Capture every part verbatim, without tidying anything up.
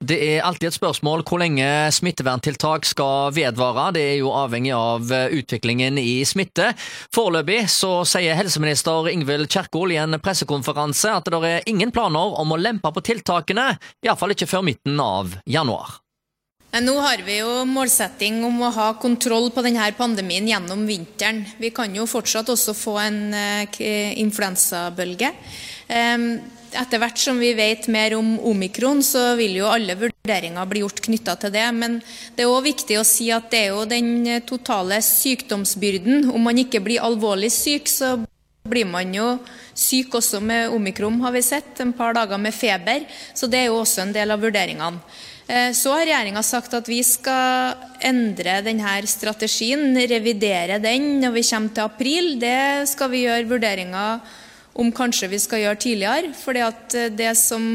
Det er alltid et spørsmål hvor lenge smitteverntiltak skal vedvare. Det er jo avhengig av utviklingen i smitte. Foreløpig så sier helseminister Ingvild Kjerkol i en pressekonferanse at det er ingen planer om å lempe på tiltakene, i hvert fall ikke før midten av januar. Nå har vi jo målsetting om å ha kontroll på denne pandemien gjennom vinteren. Vi kan jo fortsatt også få en influensabølge. Etter hvert som vi vet mer om omikron, så vil jo alle vurderinger bli gjort knyttet til det. Men det er også viktig å si at det er jo den totale sykdomsbyrden. Om man ikke blir alvorlig syk, så blir man jo syk også med omikron, har vi sett. En par dager med feber. Så det er jo også en del av vurderingene. Så har regjeringen sagt at vi skal endre denne strategien, revidere den når vi kommer til april. Det skal vi gjøre vurderinger om kanskje vi skal gjøre tidligere, fordi at det som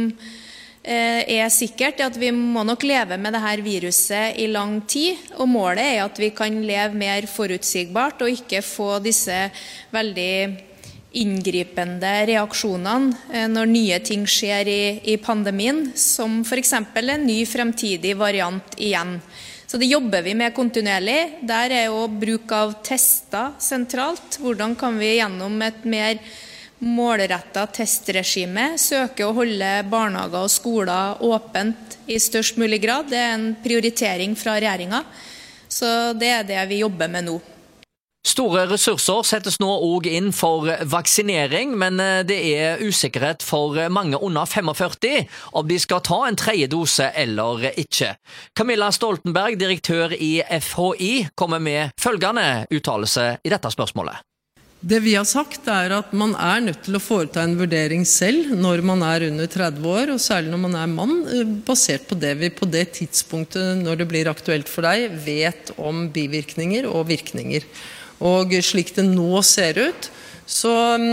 er sikkert er at vi må nok leve med dette viruset i lang tid, og målet er at vi kan leve mer forutsigbart og ikke få disse veldig inngripende reaksjonene når nye ting skjer i, i pandemien, som for eksempel en ny fremtidig variant igjen. Så det jobber vi med kontinuerlig. Der er jo bruk av tester sentralt. Hvordan kan vi gjennom et mer målrettet testregime søke å holde barnehager og skoler åpent i størst mulig grad? Det er en prioritering fra regjeringen. Så det er det vi jobber med nå. Store ressurser settes nå også inn for vaksinering, men det er usikkerhet for mange under femogførti om de skal ta en tredje dose eller ikke. Camilla Stoltenberg, direktør i F H I, kommer med følgende uttalelse i dette spørsmålet. Det vi har sagt er at man er nødt til å foreta en vurdering selv når man er under tretti år, og særlig når man er mann, basert på det vi på det tidspunktet når det blir aktuelt for deg, vet om bivirkninger og virkninger. Og slik det nå ser ut, så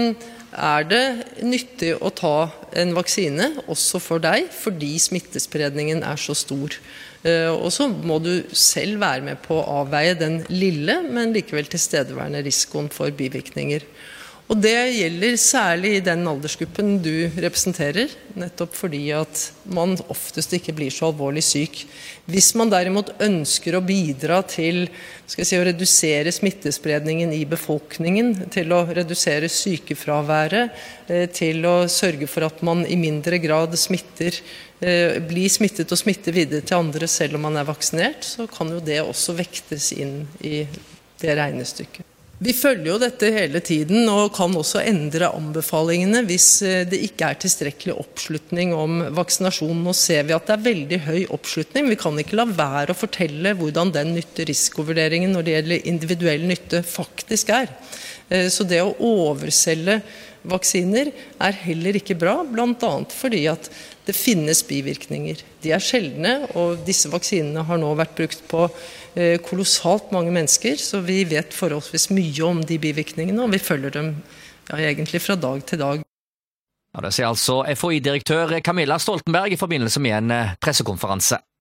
er det nyttig å ta en vaksine også for deg, fordi smittespredningen er så stor. Og så må du selv være med på å avveie den lille, men likevel tilstedeværende risikoen for bivirkninger. Og det gjelder særlig i den aldersgruppen du representerer, nettopp fordi at man oftest ikke blir så alvorlig syk. Hvis man derimot ønsker å bidra til skal jeg si, å redusere smittespredningen i befolkningen, til å redusere sykefraværet, til å sørge for at man i mindre grad smitter, blir smittet og smitter videre til andre selv om man er vaksinert, så kan jo det også vektes inn i det regnestykket. Vi følger jo dette hele tiden og kan også endre anbefalingene hvis det ikke er tilstrekkelig oppslutning om vaksinasjon. Nå ser vi at det er veldig høy oppslutning. Vi kan ikke la være å fortelle hvordan den nytte-risikovurderingen når det gjelder individuell nytte faktisk er. Så det å overselge vaksiner er heller ikke bra, blant annet fordi at det finnes bivirkninger. De er sjeldne, og disse vaksinene har nå vært brukt på kolossalt mange mennesker, så vi vet forholdsvis mye om de bivirkningene, og vi følger dem ja, egentlig fra dag til dag. Ja, det sier altså F H I-direktør Camilla Stoltenberg i forbindelse med en pressekonferanse.